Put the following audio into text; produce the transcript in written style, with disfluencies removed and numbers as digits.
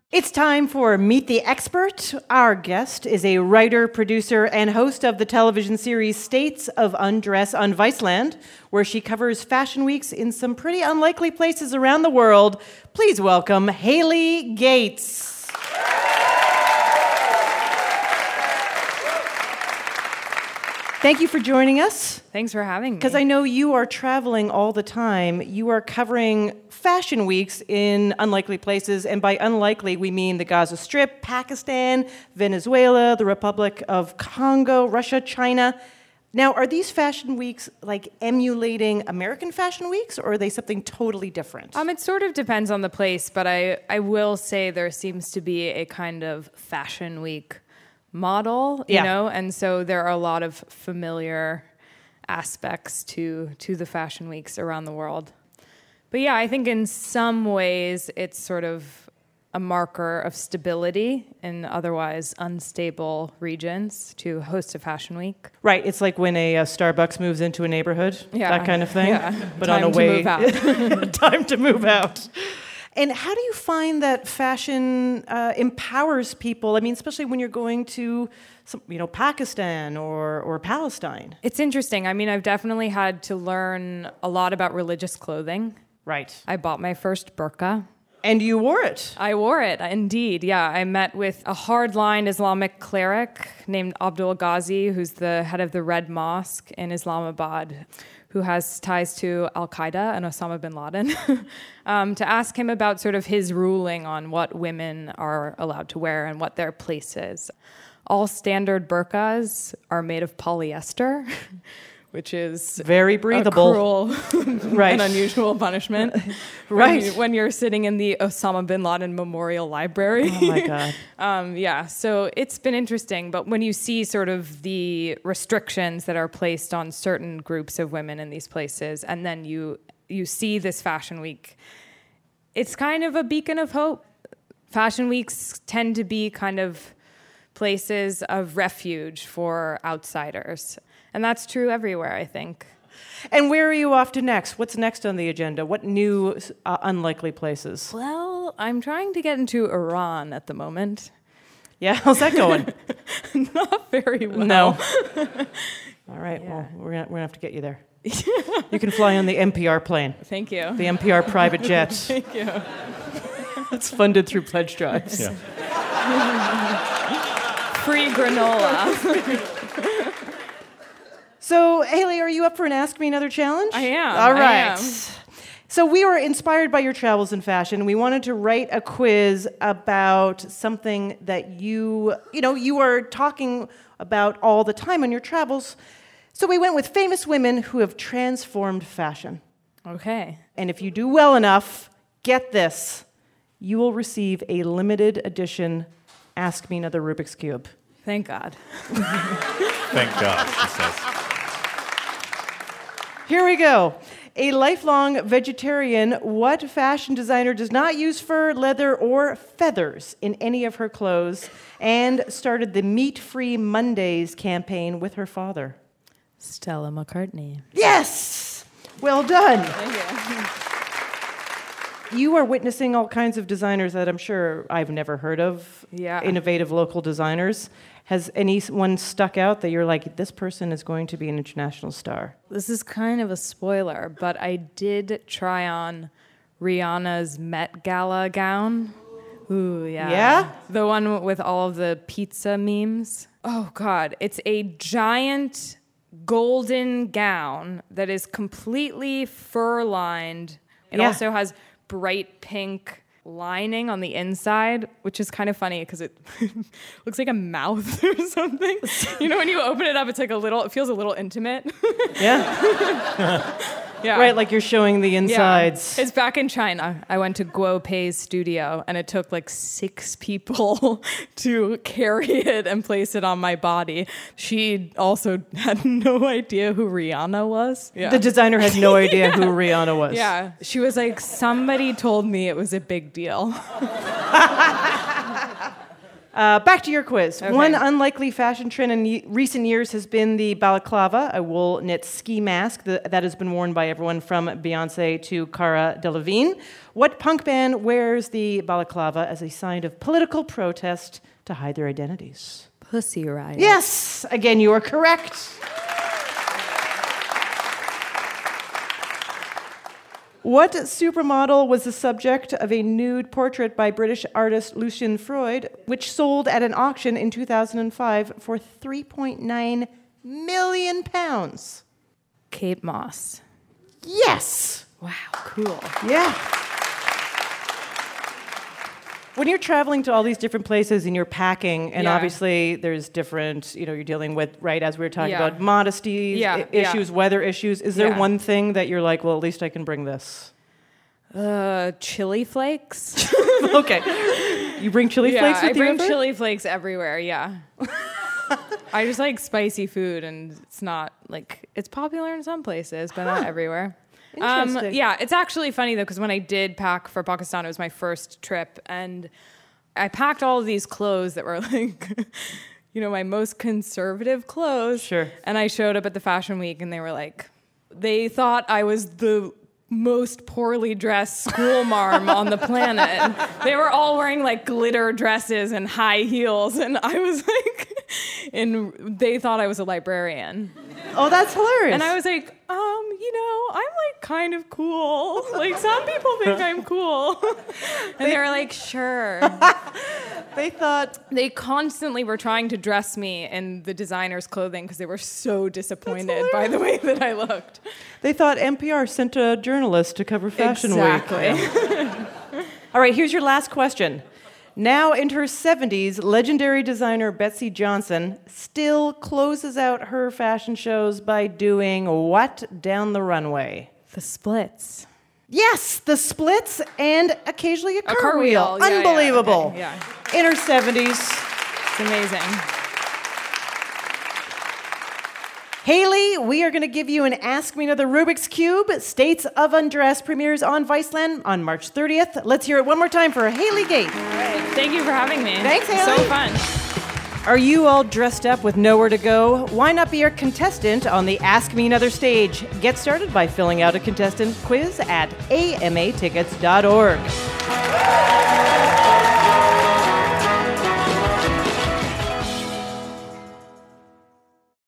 It's time for Meet the Expert. Our guest is a writer, producer, and host of the television series States of Undress on Viceland, where she covers fashion weeks in some pretty unlikely places around the world. Please welcome Haley Gates. Thank you for joining us. Thanks for having me. Because I know you are traveling all the time. You are covering fashion weeks in unlikely places, and by unlikely, we mean the Gaza Strip, Pakistan, Venezuela, the Republic of Congo, Russia, China. Now, are these fashion weeks like emulating American fashion weeks, or are they something totally different? It sort of depends on the place, but I will say there seems to be a kind of fashion week model, you know, and so there are a lot of familiar aspects to the fashion weeks around the world. But yeah, I think in some ways it's sort of a marker of stability in otherwise unstable regions to host a fashion week. Right, it's like when a Starbucks moves into a neighborhood, that kind of thing. Yeah. But Time on a way, to move out. Time to move out. And how do you find that fashion empowers people? I mean, especially when you're going to, Pakistan or Palestine. It's interesting. I mean, I've definitely had to learn a lot about religious clothing. Right. I bought my first burqa. And you wore it. I wore it, indeed. Yeah, I met with a hardline Islamic cleric named Abdul Ghazi, who's the head of the Red Mosque in Islamabad, who has ties to Al-Qaeda and Osama bin Laden, to ask him about sort of his ruling on what women are allowed to wear and what their place is. All standard burqas are made of polyester, which is very breathable, a cruel right. and unusual punishment. Right. When you're sitting in the Osama bin Laden Memorial Library. Oh my God. Yeah, so it's been interesting. But when you see sort of the restrictions that are placed on certain groups of women in these places, and then you see this fashion week, it's kind of a beacon of hope. Fashion weeks tend to be kind of places of refuge for outsiders. And that's true everywhere, I think. And where are you off to next? What's next on the agenda? What new unlikely places? Well, I'm trying to get into Iran at the moment. Yeah, how's that going? Not very well. No. All right, well, we're gonna have to get you there. You can fly on the NPR plane. Thank you. The NPR private jet. Thank you. It's funded through pledge drives. Yeah. Free granola. So, Haley, are you up for an Ask Me Another challenge? I am. All right. I am. So we were inspired by your travels in fashion. We wanted to write a quiz about something that you are talking about all the time on your travels. So we went with famous women who have transformed fashion. Okay. And if you do well enough, get this, you will receive a limited edition Ask Me Another Rubik's Cube. Thank God. Thank God, she says. Here we go. A lifelong vegetarian, what fashion designer does not use fur, leather, or feathers in any of her clothes and started the Meat-Free Mondays campaign with her father? Stella McCartney. Yes! Well done. Thank you. You are witnessing all kinds of designers that I'm sure I've never heard of. Yeah. Innovative local designers. Has anyone stuck out that you're like, this person is going to be an international star? This is kind of a spoiler, but I did try on Rihanna's Met Gala gown. Ooh, yeah. Yeah? The one with all of the pizza memes. Oh, God. It's a giant golden gown that is completely fur-lined. It also has bright pink lining on the inside, which is kind of funny because it looks like a mouth or something. You know, when you open it up, it's like it feels a little intimate. Yeah. Yeah. Right, like you're showing the insides. Yeah. It's back in China. I went to Guo Pei's studio, and it took like 6 people to carry it and place it on my body. She also had no idea who Rihanna was. Yeah. The designer had no idea who Rihanna was. Yeah. She was like, somebody told me it was a big deal. Back to your quiz. Okay. One unlikely fashion trend in recent years has been the balaclava, a wool knit ski mask that has been worn by everyone from Beyonce to Cara Delevingne. What punk band wears the balaclava as a sign of political protest to hide their identities? Pussy Riot. Yes! Again, you are correct. What supermodel was the subject of a nude portrait by British artist Lucian Freud, which sold at an auction in 2005 for £3.9 million? Kate Moss. Yes! Wow, cool. Yeah. When you're traveling to all these different places and you're packing, and Yeah. obviously there's different, you're dealing with, right, as we were talking Yeah. about, modesty issues, weather issues. Is there Yeah. one thing that you're like, well, at least I can bring this? Chili flakes. Okay. You bring chili flakes with I bring you ever? chili flakes everywhere. Yeah. I just like spicy food, and it's not like it's popular in some places, but not everywhere. Interesting. Yeah, it's actually funny though, because when I did pack for Pakistan, it was my first trip, and I packed all of these clothes that were like, my most conservative clothes. Sure. And I showed up at the Fashion Week, and they thought I was the most poorly dressed school marm on the planet. They were all wearing like glitter dresses and high heels, and I was like, and they thought I was a librarian. Oh, that's hilarious. And I was like, I'm like kind of cool. Like some people think I'm cool. And they were like, sure. They thought, They constantly were trying to dress me in the designer's clothing because they were so disappointed by the way that I looked. NPR sent a journalist to cover Fashion Exactly. Week. All right, here's your last question. Now in her 70s, legendary designer Betsy Johnson still closes out her fashion shows by doing what down the runway? The splits. Yes, the splits and occasionally a cartwheel. Yeah, Unbelievable. yeah, okay, In her 70s. It's amazing. Haley, we are going to give you an Ask Me Another Rubik's Cube. States of Undress premieres on Viceland on March 30th. Let's hear it one more time for Haley Gate. All right. Thank you for having me. Thanks, Haley. So fun. Are you all dressed up with nowhere to go? Why not be our contestant on the Ask Me Another stage? Get started by filling out a contestant quiz at amatickets.org.